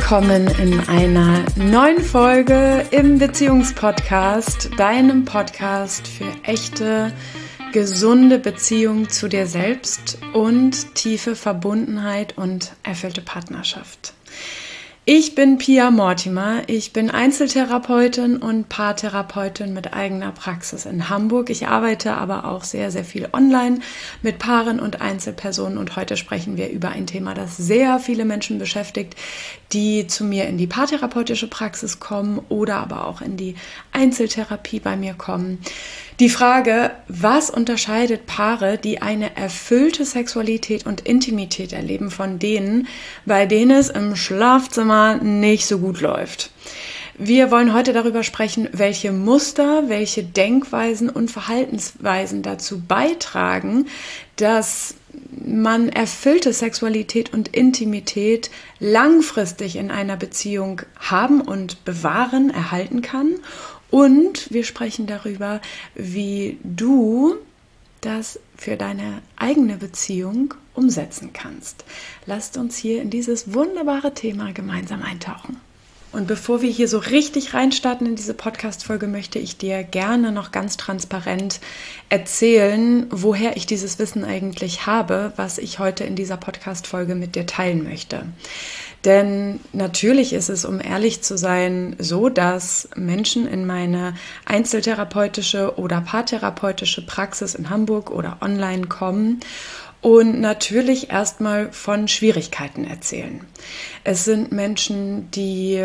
willkommen in einer neuen Folge im Beziehungspodcast, deinem Podcast für echte, gesunde Beziehung zu dir selbst und tiefe Verbundenheit und erfüllte Partnerschaft. Ich bin Pia Mortimer, ich bin Einzeltherapeutin und Paartherapeutin mit eigener Praxis in Hamburg. Ich arbeite aber auch sehr, sehr viel online mit Paaren und Einzelpersonen und heute sprechen wir über ein Thema, das sehr viele Menschen beschäftigt, die zu mir in die paartherapeutische Praxis kommen oder aber auch in die Einzeltherapie bei mir kommen. Die Frage, was unterscheidet Paare, die eine erfüllte Sexualität und Intimität erleben, von denen, bei denen es im Schlafzimmer nicht so gut läuft? Wir wollen heute darüber sprechen, welche Muster, welche Denkweisen und Verhaltensweisen dazu beitragen, dass man erfüllte Sexualität und Intimität langfristig in einer Beziehung haben und bewahren, erhalten kann. Und wir sprechen darüber, wie du das für deine eigene Beziehung umsetzen kannst. Lasst uns hier in dieses wunderbare Thema gemeinsam eintauchen. Und bevor wir hier so richtig reinstarten in diese Podcast-Folge, möchte ich dir gerne noch ganz transparent erzählen, woher ich dieses Wissen eigentlich habe, was ich heute in dieser Podcast-Folge mit dir teilen möchte. Denn natürlich ist es, um ehrlich zu sein, so, dass Menschen in meine einzeltherapeutische oder paartherapeutische Praxis in Hamburg oder online kommen und natürlich erstmal von Schwierigkeiten erzählen. Es sind Menschen, die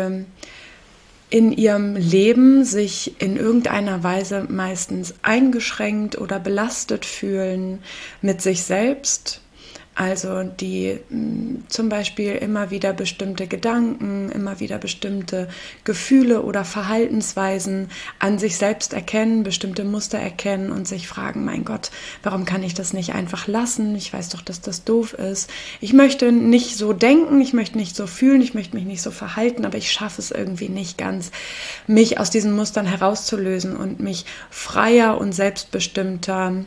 in ihrem Leben sich in irgendeiner Weise meistens eingeschränkt oder belastet fühlen mit sich selbst. Also die zum Beispiel immer wieder bestimmte Gedanken, immer wieder bestimmte Gefühle oder Verhaltensweisen an sich selbst erkennen, bestimmte Muster erkennen und sich fragen, mein Gott, warum kann ich das nicht einfach lassen? Ich weiß doch, dass das doof ist. Ich möchte nicht so denken, ich möchte nicht so fühlen, ich möchte mich nicht so verhalten, aber ich schaffe es irgendwie nicht ganz, mich aus diesen Mustern herauszulösen und mich freier und selbstbestimmter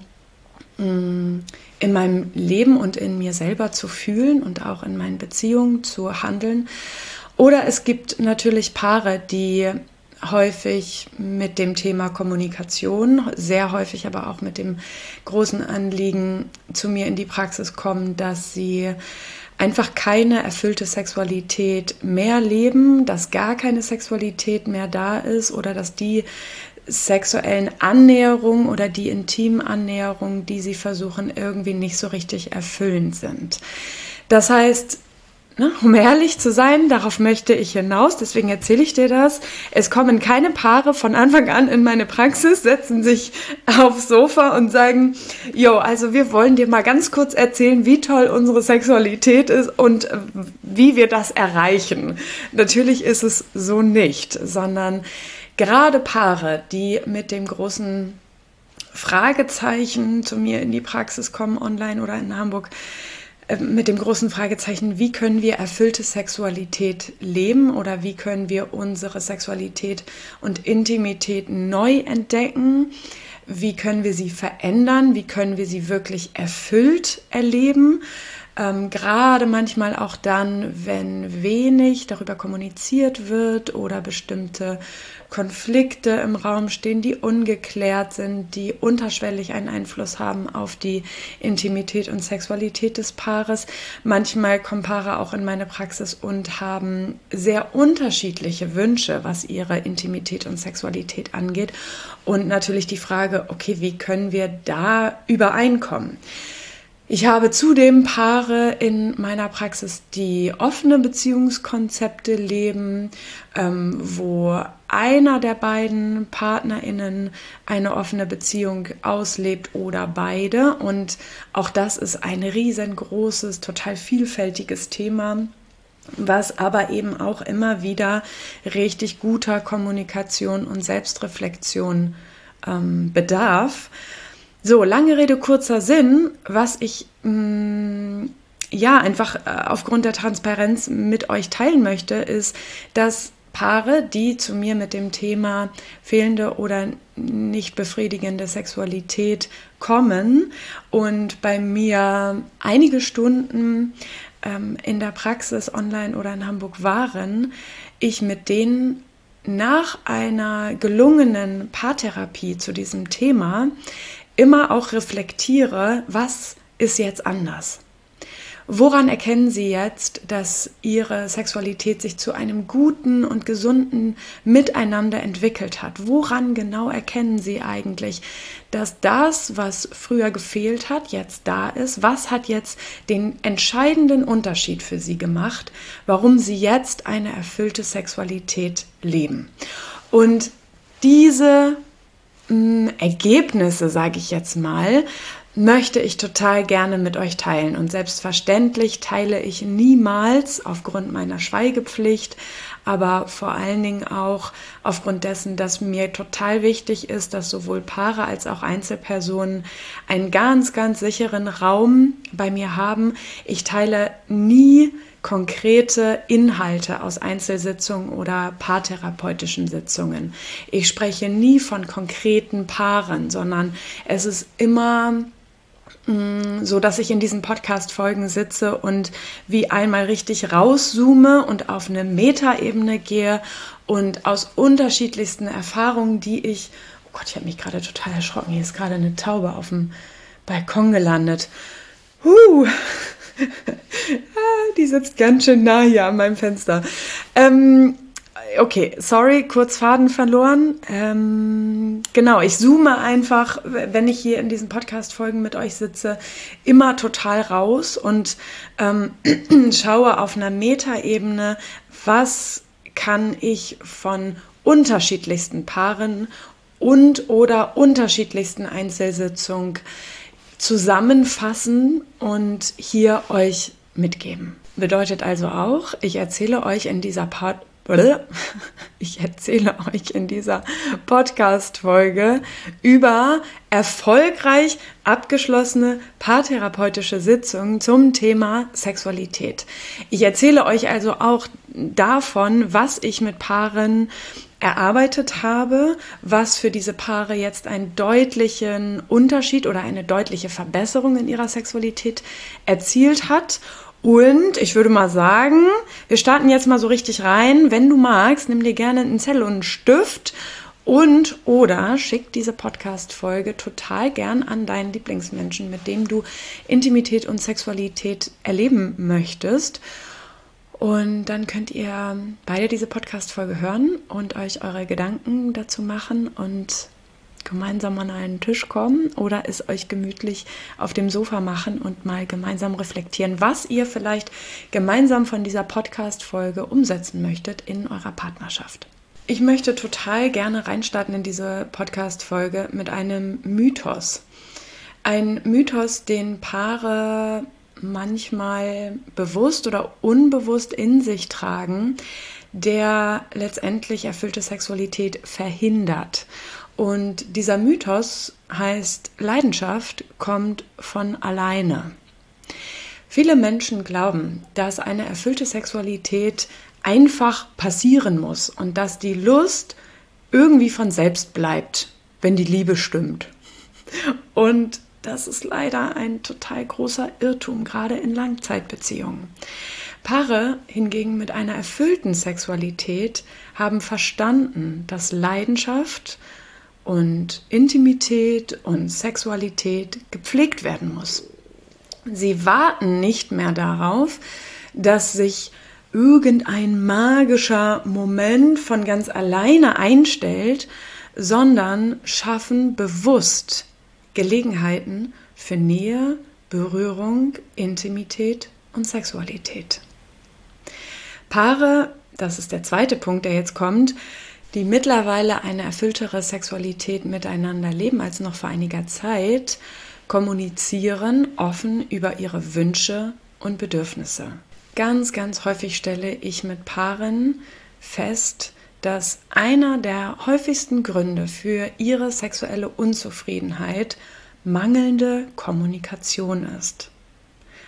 in meinem Leben und in mir selber zu fühlen und auch in meinen Beziehungen zu handeln. Oder es gibt natürlich Paare, die häufig mit dem Thema Kommunikation, sehr häufig aber auch mit dem großen Anliegen zu mir in die Praxis kommen, dass sie einfach keine erfüllte Sexualität mehr leben, dass gar keine Sexualität mehr da ist oder dass die sexuellen Annäherungen oder die intimen Annäherungen, die sie versuchen, irgendwie nicht so richtig erfüllend sind. Das heißt, um ehrlich zu sein, darauf möchte ich hinaus, deswegen erzähle ich dir das. Es kommen keine Paare von Anfang an in meine Praxis, setzen sich aufs Sofa und sagen, also wir wollen dir mal ganz kurz erzählen, wie toll unsere Sexualität ist und wie wir das erreichen. Natürlich ist es so nicht, sondern gerade Paare, die mit dem großen Fragezeichen zu mir in die Praxis kommen, online oder in Hamburg, mit dem großen Fragezeichen, wie können wir erfüllte Sexualität leben oder wie können wir unsere Sexualität und Intimität neu entdecken, wie können wir sie verändern, wie können wir sie wirklich erfüllt erleben. Gerade manchmal auch dann, wenn wenig darüber kommuniziert wird oder bestimmte Konflikte im Raum stehen, die ungeklärt sind, die unterschwellig einen Einfluss haben auf die Intimität und Sexualität des Paares. Manchmal kommen Paare auch in meine Praxis und haben sehr unterschiedliche Wünsche, was ihre Intimität und Sexualität angeht. Und natürlich die Frage, okay, wie können wir da übereinkommen? Ich habe zudem Paare in meiner Praxis, die offene Beziehungskonzepte leben, wo einer der beiden PartnerInnen eine offene Beziehung auslebt oder beide. Und auch das ist ein riesengroßes, total vielfältiges Thema, was aber eben auch immer wieder richtig guter Kommunikation und Selbstreflexion bedarf. So, lange Rede, kurzer Sinn, was ich einfach aufgrund der Transparenz mit euch teilen möchte, ist, dass Paare, die zu mir mit dem Thema fehlende oder nicht befriedigende Sexualität kommen und bei mir einige Stunden in der Praxis online oder in Hamburg waren, ich mit denen nach einer gelungenen Paartherapie zu diesem Thema immer auch reflektiere, was ist jetzt anders? Woran erkennen Sie jetzt, dass Ihre Sexualität sich zu einem guten und gesunden Miteinander entwickelt hat? Woran genau erkennen Sie eigentlich, dass das, was früher gefehlt hat, jetzt da ist? Was hat jetzt den entscheidenden Unterschied für Sie gemacht, warum Sie jetzt eine erfüllte Sexualität leben? Und diese Ergebnisse, sage ich jetzt mal, möchte ich total gerne mit euch teilen. Und selbstverständlich teile ich niemals aufgrund meiner Schweigepflicht, aber vor allen Dingen auch aufgrund dessen, dass mir total wichtig ist, dass sowohl Paare als auch Einzelpersonen einen ganz, ganz sicheren Raum bei mir haben. Ich teile nie konkrete Inhalte aus Einzelsitzungen oder paartherapeutischen Sitzungen. Ich spreche nie von konkreten Paaren, sondern es ist immer so, dass ich in diesen Podcast-Folgen sitze und wie einmal richtig rauszoome und auf eine Metaebene gehe und aus unterschiedlichsten Erfahrungen, die ich, oh Gott, ich habe mich gerade total erschrocken, hier ist gerade eine Taube auf dem Balkon gelandet. Die sitzt ganz schön nah hier an meinem Fenster. Okay, sorry, kurz Faden verloren. Genau, ich zoome einfach, wenn ich hier in diesen Podcast-Folgen mit euch sitze, immer total raus und schaue auf einer Metaebene, was kann ich von unterschiedlichsten Paaren und oder unterschiedlichsten Einzelsitzungen zusammenfassen und hier euch mitgeben. Bedeutet also auch, ich erzähle euch in dieser Podcast-Folge über erfolgreich abgeschlossene paartherapeutische Sitzungen zum Thema Sexualität. Ich erzähle euch also auch davon, was ich mit Paaren erarbeitet habe, was für diese Paare jetzt einen deutlichen Unterschied oder eine deutliche Verbesserung in ihrer Sexualität erzielt hat. Und ich würde mal sagen, wir starten jetzt mal so richtig rein. Wenn du magst, nimm dir gerne einen Zettel und einen Stift und oder schick diese Podcast-Folge total gern an deinen Lieblingsmenschen, mit dem du Intimität und Sexualität erleben möchtest. Und dann könnt ihr beide diese Podcast-Folge hören und euch eure Gedanken dazu machen und gemeinsam an einen Tisch kommen oder es euch gemütlich auf dem Sofa machen und mal gemeinsam reflektieren, was ihr vielleicht gemeinsam von dieser Podcast-Folge umsetzen möchtet in eurer Partnerschaft. Ich möchte total gerne reinstarten in diese Podcast-Folge mit einem Mythos. Ein Mythos, den Paare manchmal bewusst oder unbewusst in sich tragen, der letztendlich erfüllte Sexualität verhindert. Und dieser Mythos heißt, Leidenschaft kommt von alleine. Viele Menschen glauben, dass eine erfüllte Sexualität einfach passieren muss und dass die Lust irgendwie von selbst bleibt, wenn die Liebe stimmt. Und das ist leider ein total großer Irrtum, gerade in Langzeitbeziehungen. Paare hingegen mit einer erfüllten Sexualität haben verstanden, dass Leidenschaft und Intimität und Sexualität gepflegt werden muss. Sie warten nicht mehr darauf, dass sich irgendein magischer Moment von ganz alleine einstellt, sondern schaffen bewusst Gelegenheiten für Nähe, Berührung, Intimität und Sexualität. Paare, das ist der zweite Punkt, der jetzt kommt, die mittlerweile eine erfülltere Sexualität miteinander leben als noch vor einiger Zeit, kommunizieren offen über ihre Wünsche und Bedürfnisse. Ganz, ganz häufig stelle ich mit Paaren fest, dass einer der häufigsten Gründe für ihre sexuelle Unzufriedenheit mangelnde Kommunikation ist.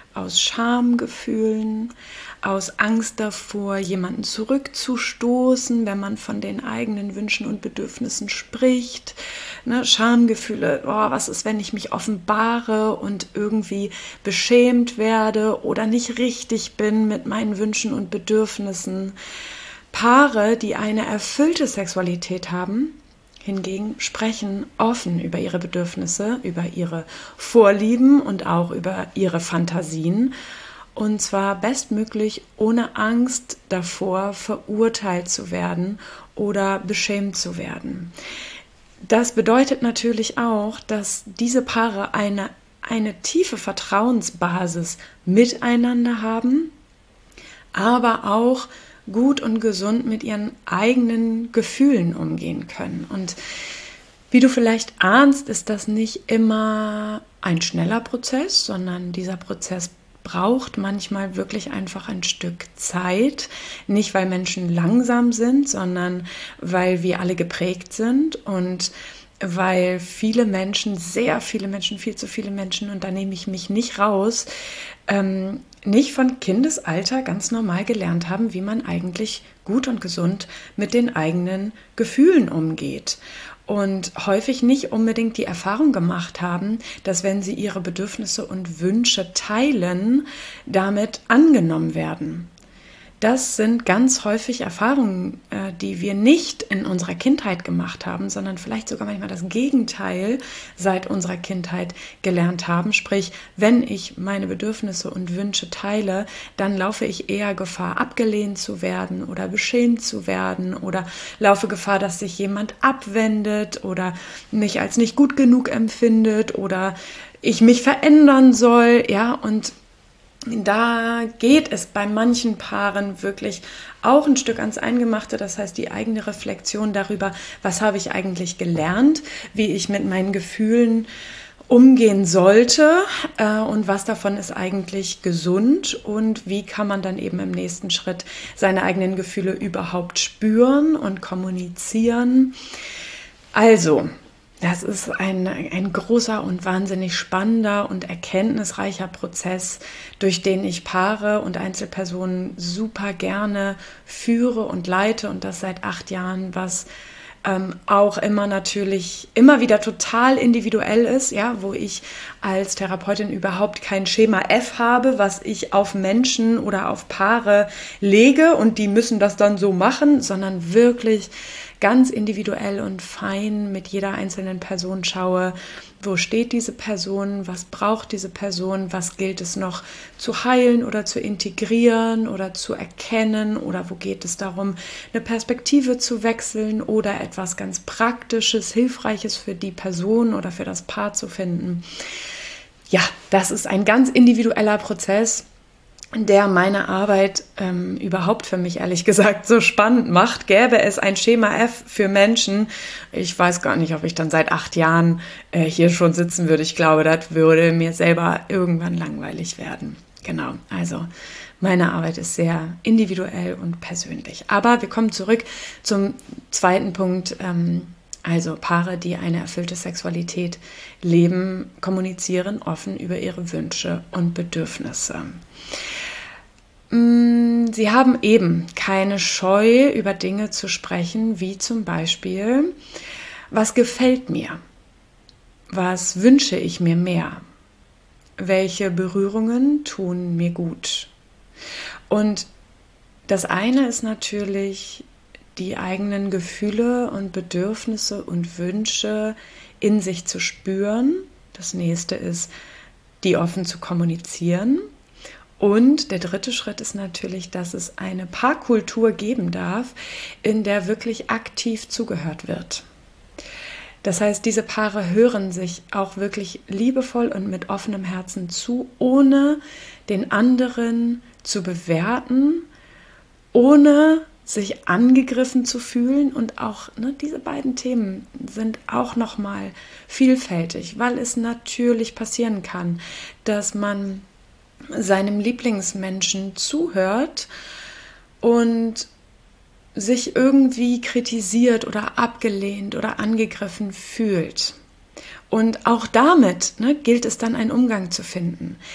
aus Schamgefühlen, aus Angst davor, jemanden zurückzustoßen, wenn man von den eigenen Wünschen und Bedürfnissen spricht. Ne, Schamgefühle, was ist, wenn ich mich offenbare und irgendwie beschämt werde oder nicht richtig bin mit meinen Wünschen und Bedürfnissen. Paare, die eine erfüllte Sexualität haben, hingegen sprechen offen über ihre Bedürfnisse, über ihre Vorlieben und auch über ihre Fantasien. Und zwar bestmöglich ohne Angst davor, verurteilt zu werden oder beschämt zu werden. Das bedeutet natürlich auch, dass diese Paare eine tiefe Vertrauensbasis miteinander haben, aber auch gut und gesund mit ihren eigenen Gefühlen umgehen können. Und wie du vielleicht ahnst, ist das nicht immer ein schneller Prozess, sondern dieser Prozess braucht manchmal wirklich einfach ein Stück Zeit. Nicht, weil Menschen langsam sind, sondern weil wir alle geprägt sind und weil viele Menschen, sehr viele Menschen, viel zu viele Menschen, und da nehme ich mich nicht raus, nicht von Kindesalter ganz normal gelernt haben, wie man eigentlich gut und gesund mit den eigenen Gefühlen umgeht. Und häufig nicht unbedingt die Erfahrung gemacht haben, dass wenn sie ihre Bedürfnisse und Wünsche teilen, damit angenommen werden. Das sind ganz häufig Erfahrungen, die wir nicht in unserer Kindheit gemacht haben, sondern vielleicht sogar manchmal das Gegenteil seit unserer Kindheit gelernt haben. Sprich, wenn ich meine Bedürfnisse und Wünsche teile, dann laufe ich eher Gefahr, abgelehnt zu werden oder beschämt zu werden oder laufe Gefahr, dass sich jemand abwendet oder mich als nicht gut genug empfindet oder ich mich verändern soll, ja, und da geht es bei manchen Paaren wirklich auch ein Stück ans Eingemachte, das heißt die eigene Reflexion darüber, was habe ich eigentlich gelernt, wie ich mit meinen Gefühlen umgehen sollte und was davon ist eigentlich gesund und wie kann man dann eben im nächsten Schritt seine eigenen Gefühle überhaupt spüren und kommunizieren. Also, das ist ein großer und wahnsinnig spannender und erkenntnisreicher Prozess, durch den ich Paare und Einzelpersonen super gerne führe und leite und das seit 8 Jahren, was auch immer wieder total individuell ist, ja, wo ich als Therapeutin überhaupt kein Schema F habe, was ich auf Menschen oder auf Paare lege und die müssen das dann so machen, sondern wirklich ganz individuell und fein mit jeder einzelnen Person schaue, wo steht diese Person, was braucht diese Person, was gilt es noch zu heilen oder zu integrieren oder zu erkennen oder wo geht es darum, eine Perspektive zu wechseln oder etwas ganz Praktisches, Hilfreiches für die Person oder für das Paar zu finden. Ja, das ist ein ganz individueller Prozess, der meine Arbeit überhaupt für mich ehrlich gesagt so spannend macht. Gäbe es ein Schema F für Menschen, ich weiß gar nicht, ob ich dann seit 8 Jahren hier schon sitzen würde. Ich glaube, das würde mir selber irgendwann langweilig werden. Genau, also meine Arbeit ist sehr individuell und persönlich. Aber wir kommen zurück zum zweiten Punkt. Also Paare, die eine erfüllte Sexualität leben, kommunizieren offen über ihre Wünsche und Bedürfnisse. Sie haben eben keine Scheu, über Dinge zu sprechen, wie zum Beispiel, was gefällt mir? Was wünsche ich mir mehr? Welche Berührungen tun mir gut? Und das eine ist natürlich, die eigenen Gefühle und Bedürfnisse und Wünsche in sich zu spüren. Das nächste ist, die offen zu kommunizieren. Und der dritte Schritt ist natürlich, dass es eine Paarkultur geben darf, in der wirklich aktiv zugehört wird. Das heißt, diese Paare hören sich auch wirklich liebevoll und mit offenem Herzen zu, ohne den anderen zu bewerten, ohne sich angegriffen zu fühlen. Und auch diese beiden Themen sind auch nochmal vielfältig, weil es natürlich passieren kann, dass man seinem Lieblingsmenschen zuhört und sich irgendwie kritisiert oder abgelehnt oder angegriffen fühlt. Und auch damit gilt es dann, einen Umgang zu finden.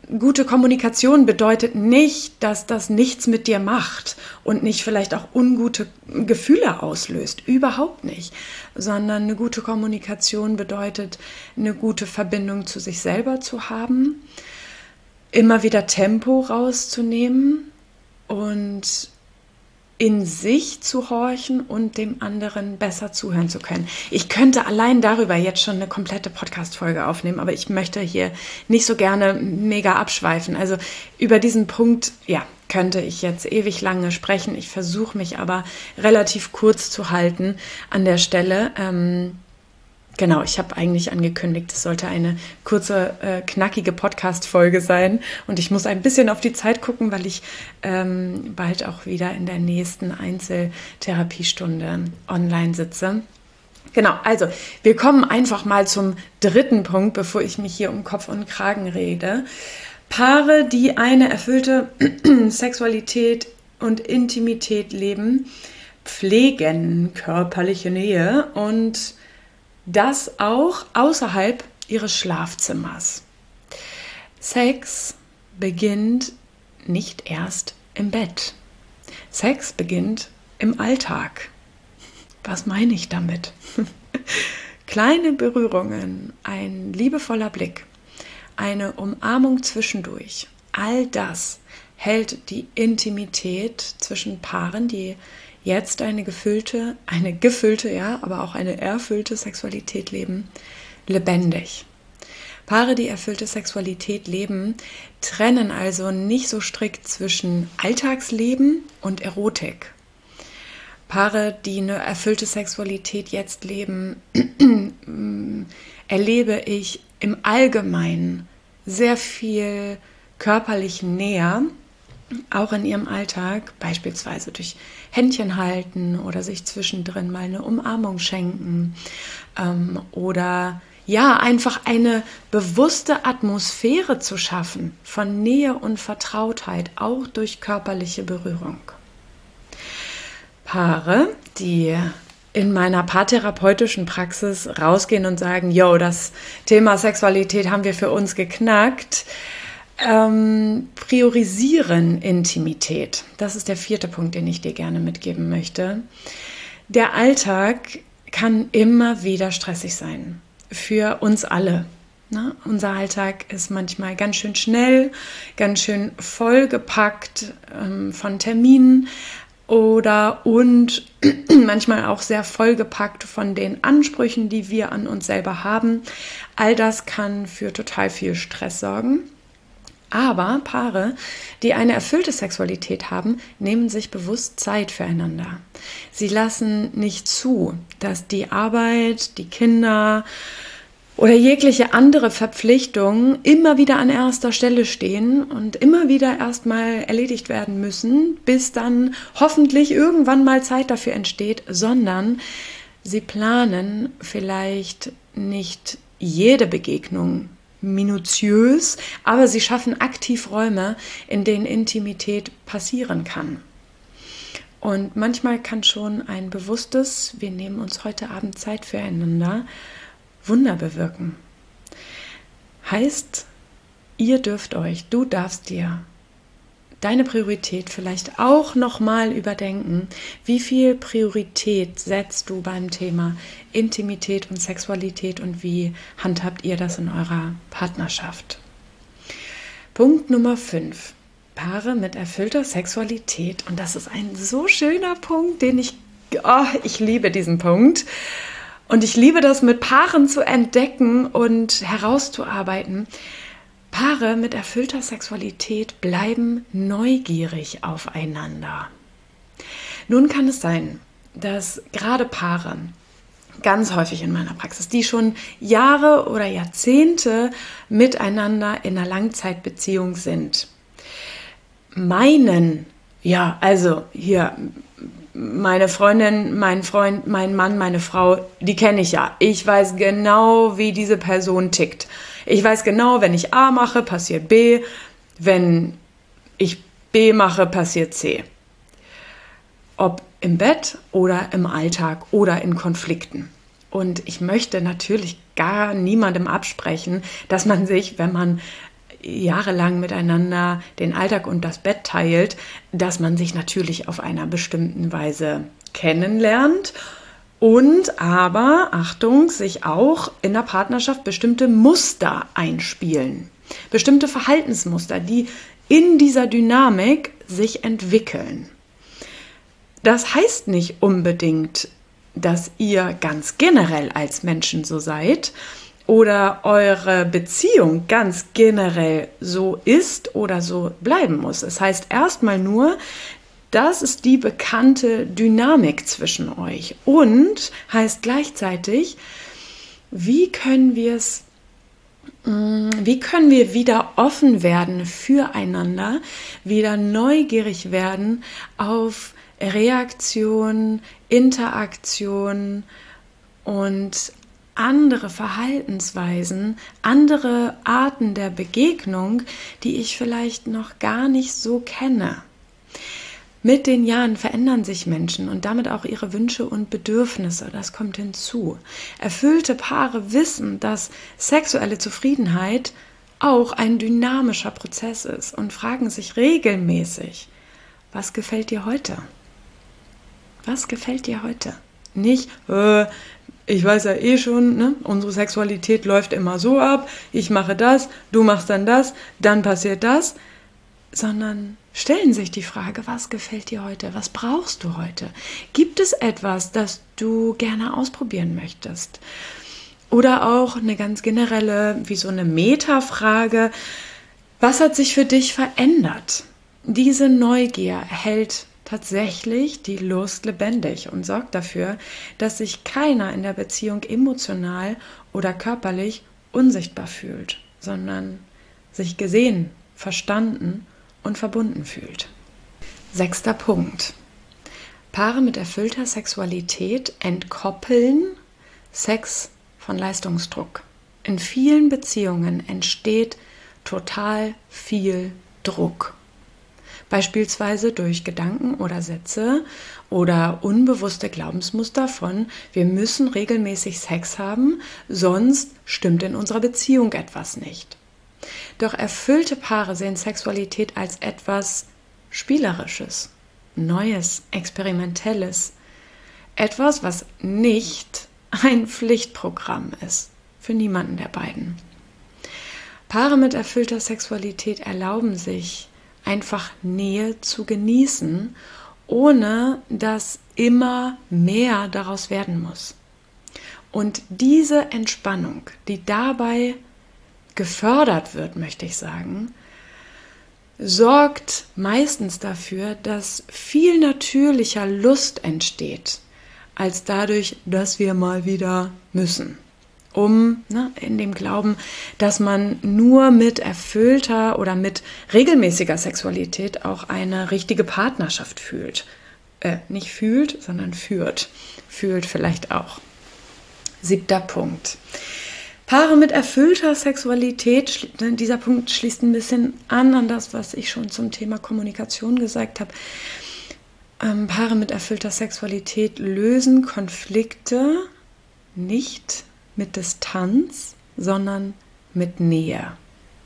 gute Kommunikation bedeutet nicht, dass das nichts mit dir macht und nicht vielleicht auch ungute Gefühle auslöst. Überhaupt nicht. Sondern eine gute Kommunikation bedeutet, eine gute Verbindung zu sich selber zu haben, immer wieder Tempo rauszunehmen und in sich zu horchen und dem anderen besser zuhören zu können. Ich könnte allein darüber jetzt schon eine komplette Podcast-Folge aufnehmen, aber ich möchte hier nicht so gerne mega abschweifen. Also über diesen Punkt, ja, könnte ich jetzt ewig lange sprechen. Ich versuche mich aber relativ kurz zu halten an der Stelle. Genau, ich habe eigentlich angekündigt, es sollte eine kurze, knackige Podcast-Folge sein und ich muss ein bisschen auf die Zeit gucken, weil ich bald auch wieder in der nächsten Einzeltherapiestunde online sitze. Genau, also wir kommen einfach mal zum dritten Punkt, bevor ich mich hier um Kopf und Kragen rede. Paare, die eine erfüllte Sexualität und Intimität leben, pflegen körperliche Nähe und das auch außerhalb ihres Schlafzimmers. Sex beginnt nicht erst im Bett. Sex beginnt im Alltag. Was meine ich damit? Kleine Berührungen, ein liebevoller Blick, eine Umarmung zwischendurch, all das hält die Intimität zwischen Paaren, die jetzt eine gefüllte, ja, aber auch eine erfüllte Sexualität leben, lebendig. Paare, die erfüllte Sexualität leben, trennen also nicht so strikt zwischen Alltagsleben und Erotik. Paare, die eine erfüllte Sexualität jetzt leben, erlebe ich im Allgemeinen sehr viel körperliche Nähe, auch in ihrem Alltag, beispielsweise durch Händchen halten oder sich zwischendrin mal eine Umarmung schenken oder ja, einfach eine bewusste Atmosphäre zu schaffen von Nähe und Vertrautheit, auch durch körperliche Berührung. Paare, die in meiner paartherapeutischen Praxis rausgehen und sagen, yo, das Thema Sexualität haben wir für uns geknackt, priorisieren Intimität. Das ist der vierte Punkt, den ich dir gerne mitgeben möchte. Der Alltag kann immer wieder stressig sein. Für uns alle. Ne? Unser Alltag ist manchmal ganz schön schnell, ganz schön vollgepackt von Terminen und manchmal auch sehr vollgepackt von den Ansprüchen, die wir an uns selber haben. All das kann für total viel Stress sorgen. Aber Paare, die eine erfüllte Sexualität haben, nehmen sich bewusst Zeit füreinander. Sie lassen nicht zu, dass die Arbeit, die Kinder oder jegliche andere Verpflichtungen immer wieder an erster Stelle stehen und immer wieder erstmal erledigt werden müssen, bis dann hoffentlich irgendwann mal Zeit dafür entsteht, sondern sie planen vielleicht nicht jede Begegnung minutiös, aber sie schaffen aktiv Räume, in denen Intimität passieren kann. Und manchmal kann schon ein bewusstes, wir nehmen uns heute Abend Zeit füreinander, Wunder bewirken. Heißt, du darfst dir deine Priorität vielleicht auch nochmal überdenken. Wie viel Priorität setzt du beim Thema Intimität und Sexualität und wie handhabt ihr das in eurer Partnerschaft? Punkt Nummer 5. Paare mit erfüllter Sexualität. Und das ist ein so schöner Punkt, ich liebe diesen Punkt. Und ich liebe das mit Paaren zu entdecken und herauszuarbeiten. Paare mit erfüllter Sexualität bleiben neugierig aufeinander. Nun kann es sein, dass gerade Paare, ganz häufig in meiner Praxis, die schon Jahre oder Jahrzehnte miteinander in einer Langzeitbeziehung sind, meinen, ja, also hier meine Freundin, mein Freund, mein Mann, meine Frau, die kenne ich ja. Ich weiß genau, wie diese Person tickt. Ich weiß genau, wenn ich A mache, passiert B. Wenn ich B mache, passiert C. Ob im Bett oder im Alltag oder in Konflikten. Und ich möchte natürlich gar niemandem absprechen, dass man sich, wenn man jahrelang miteinander den Alltag und das Bett teilt, dass man sich natürlich auf einer bestimmten Weise kennenlernt und aber, Achtung, sich auch in der Partnerschaft bestimmte Muster einspielen. Bestimmte Verhaltensmuster, die in dieser Dynamik sich entwickeln. Das heißt nicht unbedingt, dass ihr ganz generell als Menschen so seid oder eure Beziehung ganz generell so ist oder so bleiben muss. Es heißt erstmal nur, das ist die bekannte Dynamik zwischen euch und heißt gleichzeitig, wie können wir wieder offen werden füreinander, wieder neugierig werden auf Reaktion, Interaktion und andere Verhaltensweisen, andere Arten der Begegnung, die ich vielleicht noch gar nicht so kenne. Mit den Jahren verändern sich Menschen und damit auch ihre Wünsche und Bedürfnisse. Das kommt hinzu. Erfüllte Paare wissen, dass sexuelle Zufriedenheit auch ein dynamischer Prozess ist und fragen sich regelmäßig, was gefällt dir heute? Was gefällt dir heute? Nicht, ich weiß ja eh schon, ne? Unsere Sexualität läuft immer so ab, ich mache das, du machst dann passiert das, sondern stellen sich die Frage, was gefällt dir heute? Was brauchst du heute? Gibt es etwas, das du gerne ausprobieren möchtest? Oder auch eine ganz generelle, wie so eine Metafrage, was hat sich für dich verändert? Diese Neugier hält tatsächlich die Lust lebendig und sorgt dafür, dass sich keiner in der Beziehung emotional oder körperlich unsichtbar fühlt, sondern sich gesehen, verstanden und verbunden fühlt. 6. Punkt. Paare mit erfüllter Sexualität entkoppeln Sex von Leistungsdruck. In vielen Beziehungen entsteht total viel Druck. Beispielsweise durch Gedanken oder Sätze oder unbewusste Glaubensmuster von, wir müssen regelmäßig Sex haben, sonst stimmt in unserer Beziehung etwas nicht. Doch erfüllte Paare sehen Sexualität als etwas Spielerisches, Neues, Experimentelles. Etwas, was nicht ein Pflichtprogramm ist, für niemanden der beiden. Paare mit erfüllter Sexualität erlauben sich, einfach Nähe zu genießen, ohne dass immer mehr daraus werden muss. Und diese Entspannung, die dabei gefördert wird, möchte ich sagen, sorgt meistens dafür, dass viel natürlicher Lust entsteht, als dadurch, dass wir mal wieder müssen. In dem Glauben, dass man nur mit erfüllter oder mit regelmäßiger Sexualität auch eine richtige Partnerschaft fühlt. Nicht fühlt, sondern führt. Fühlt vielleicht auch. 7. Punkt. Paare mit erfüllter Sexualität, dieser Punkt schließt ein bisschen an das, was ich schon zum Thema Kommunikation gesagt habe. Paare mit erfüllter Sexualität lösen Konflikte nicht mit Distanz, sondern mit Nähe.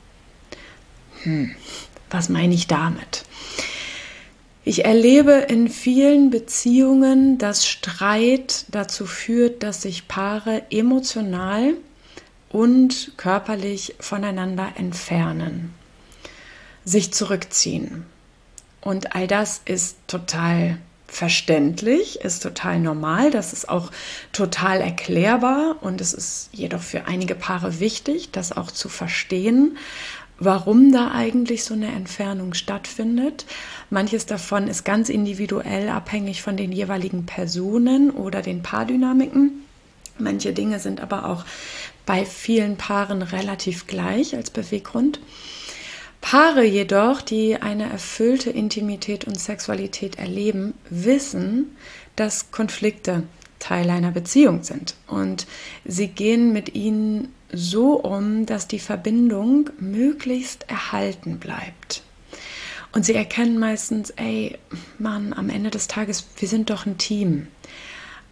Was meine ich damit? Ich erlebe in vielen Beziehungen, dass Streit dazu führt, dass sich Paare emotional und körperlich voneinander entfernen, sich zurückziehen. Und all das ist total verständlich, ist total normal, das ist auch total erklärbar und es ist jedoch für einige Paare wichtig, das auch zu verstehen, warum da eigentlich so eine Entfernung stattfindet. Manches davon ist ganz individuell abhängig von den jeweiligen Personen oder den Paardynamiken. Manche Dinge sind aber auch bei vielen Paaren relativ gleich als Beweggrund. Paare jedoch, die eine erfüllte Intimität und Sexualität erleben, wissen, dass Konflikte Teil einer Beziehung sind. Und sie gehen mit ihnen so um, dass die Verbindung möglichst erhalten bleibt. Und sie erkennen meistens, am Ende des Tages, wir sind doch ein Team.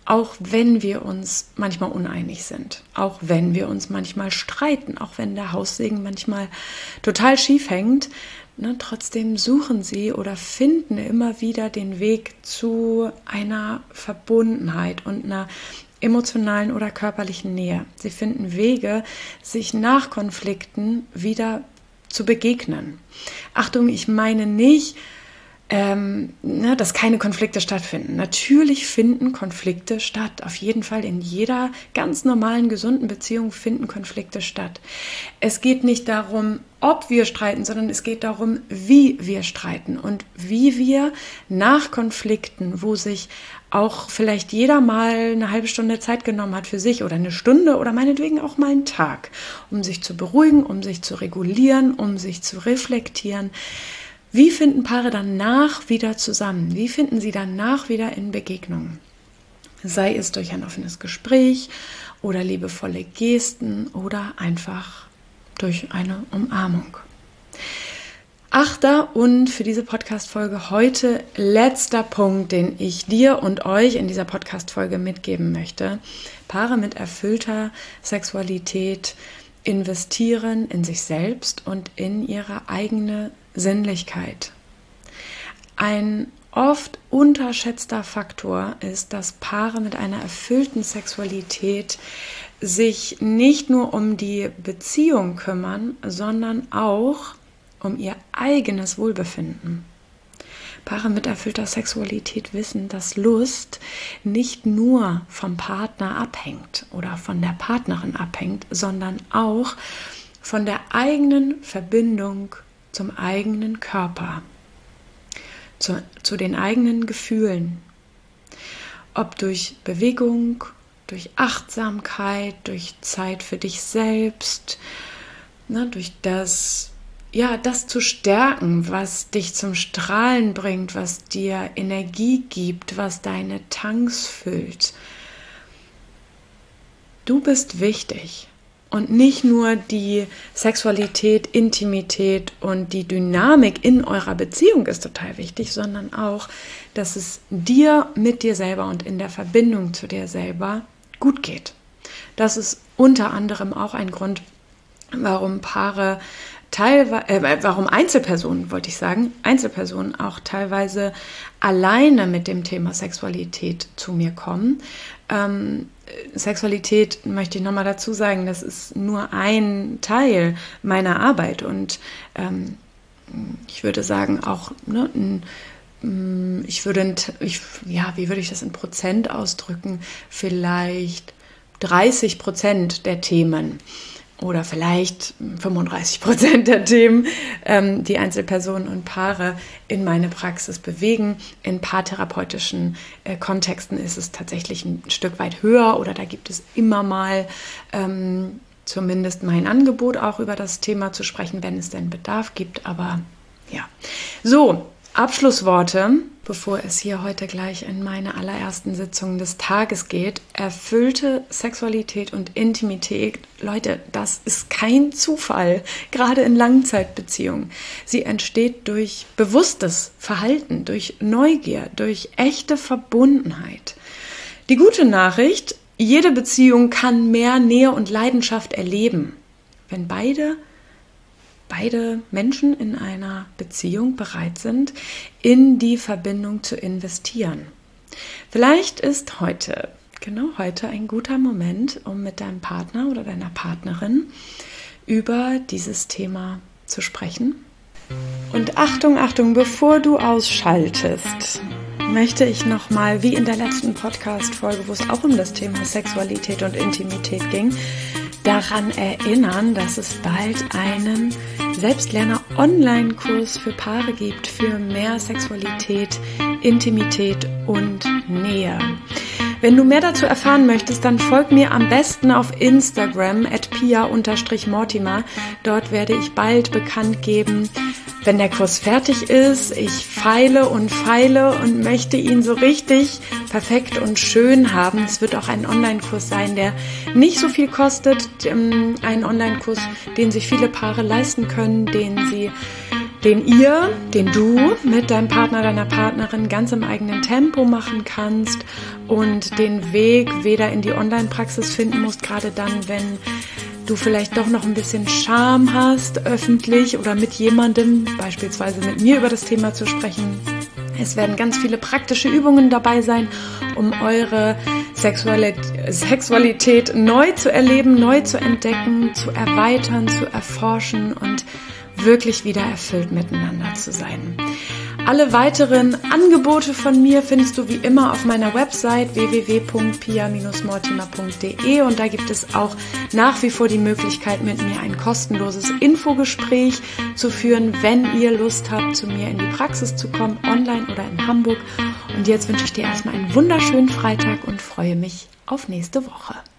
auch wenn wir uns manchmal uneinig sind, auch wenn wir uns manchmal streiten, auch wenn der Haussegen manchmal total schief hängt, trotzdem suchen sie oder finden immer wieder den Weg zu einer Verbundenheit und einer emotionalen oder körperlichen Nähe. Sie finden Wege, sich nach Konflikten wieder zu begegnen. Achtung, ich meine nicht, dass keine Konflikte stattfinden. Natürlich finden Konflikte statt. Auf jeden Fall in jeder ganz normalen, gesunden Beziehung finden Konflikte statt. Es geht nicht darum, ob wir streiten, sondern es geht darum, wie wir streiten und wie wir nach Konflikten, wo sich auch vielleicht jeder mal eine halbe Stunde Zeit genommen hat für sich oder eine Stunde oder meinetwegen auch mal einen Tag, um sich zu beruhigen, um sich zu regulieren, um sich zu reflektieren. Wie finden Paare danach wieder zusammen? Wie finden sie danach wieder in Begegnungen? Sei es durch ein offenes Gespräch oder liebevolle Gesten oder einfach durch eine Umarmung. Achter und für diese Podcast-Folge heute letzter Punkt, den ich dir und euch in dieser Podcast-Folge mitgeben möchte. Paare mit erfüllter Sexualität investieren in sich selbst und in ihre eigene Sinnlichkeit. Ein oft unterschätzter Faktor ist, dass Paare mit einer erfüllten Sexualität sich nicht nur um die Beziehung kümmern, sondern auch um ihr eigenes Wohlbefinden. Paare mit erfüllter Sexualität wissen, dass Lust nicht nur vom Partner abhängt oder von der Partnerin abhängt, sondern auch von der eigenen Verbindung zum eigenen Körper, zu den eigenen Gefühlen. Ob durch Bewegung, durch Achtsamkeit, durch Zeit für dich selbst, durch das zu stärken, was dich zum Strahlen bringt, was dir Energie gibt, was deine Tanks füllt. Du bist wichtig. Und nicht nur die Sexualität, Intimität und die Dynamik in eurer Beziehung ist total wichtig, sondern auch, dass es dir mit dir selber und in der Verbindung zu dir selber gut geht. Das ist unter anderem auch ein Grund, warum Einzelpersonen auch teilweise alleine mit dem Thema Sexualität zu mir kommen. Sexualität, möchte ich nochmal dazu sagen, das ist nur ein Teil meiner Arbeit und ich würde sagen auch, wie würde ich das in Prozent ausdrücken, vielleicht 30% der Themen oder vielleicht 35% der Themen, die Einzelpersonen und Paare in meine Praxis bewegen. In paartherapeutischen Kontexten ist es tatsächlich ein Stück weit höher oder da gibt es immer mal zumindest mein Angebot, auch über das Thema zu sprechen, wenn es denn Bedarf gibt. Aber ja, so, Abschlussworte, bevor es hier heute gleich in meine allerersten Sitzungen des Tages geht. Erfüllte Sexualität und Intimität, Leute, das ist kein Zufall, gerade in Langzeitbeziehungen. Sie entsteht durch bewusstes Verhalten, durch Neugier, durch echte Verbundenheit. Die gute Nachricht, jede Beziehung kann mehr Nähe und Leidenschaft erleben, wenn beide Menschen in einer Beziehung bereit sind, in die Verbindung zu investieren. Vielleicht ist heute ein guter Moment, um mit deinem Partner oder deiner Partnerin über dieses Thema zu sprechen. Und Achtung, Achtung, bevor du ausschaltest, möchte ich nochmal, wie in der letzten Podcast-Folge, wo es auch um das Thema Sexualität und Intimität ging, daran erinnern, dass es bald einen Selbstlerner-Online-Kurs für Paare gibt für mehr Sexualität, Intimität und Nähe. Wenn du mehr dazu erfahren möchtest, dann folg mir am besten auf Instagram @pia_mortimer. Dort werde ich bald bekannt geben, wenn der Kurs fertig ist. Ich feile und möchte ihn so richtig perfekt und schön haben. Es wird auch ein Online-Kurs sein, der nicht so viel kostet. Ein Online-Kurs, den sich viele Paare leisten können, den sie den du mit deinem Partner, deiner Partnerin ganz im eigenen Tempo machen kannst und den Weg weder in die Online-Praxis finden musst, gerade dann, wenn du vielleicht doch noch ein bisschen Scham hast, öffentlich oder mit jemandem, beispielsweise mit mir, über das Thema zu sprechen. Es werden ganz viele praktische Übungen dabei sein, um eure Sexualität neu zu erleben, neu zu entdecken, zu erweitern, zu erforschen und wirklich wieder erfüllt miteinander zu sein. Alle weiteren Angebote von mir findest du wie immer auf meiner Website www.pia-mortimer.de und da gibt es auch nach wie vor die Möglichkeit, mit mir ein kostenloses Infogespräch zu führen, wenn ihr Lust habt, zu mir in die Praxis zu kommen, online oder in Hamburg. Und jetzt wünsche ich dir erstmal einen wunderschönen Freitag und freue mich auf nächste Woche.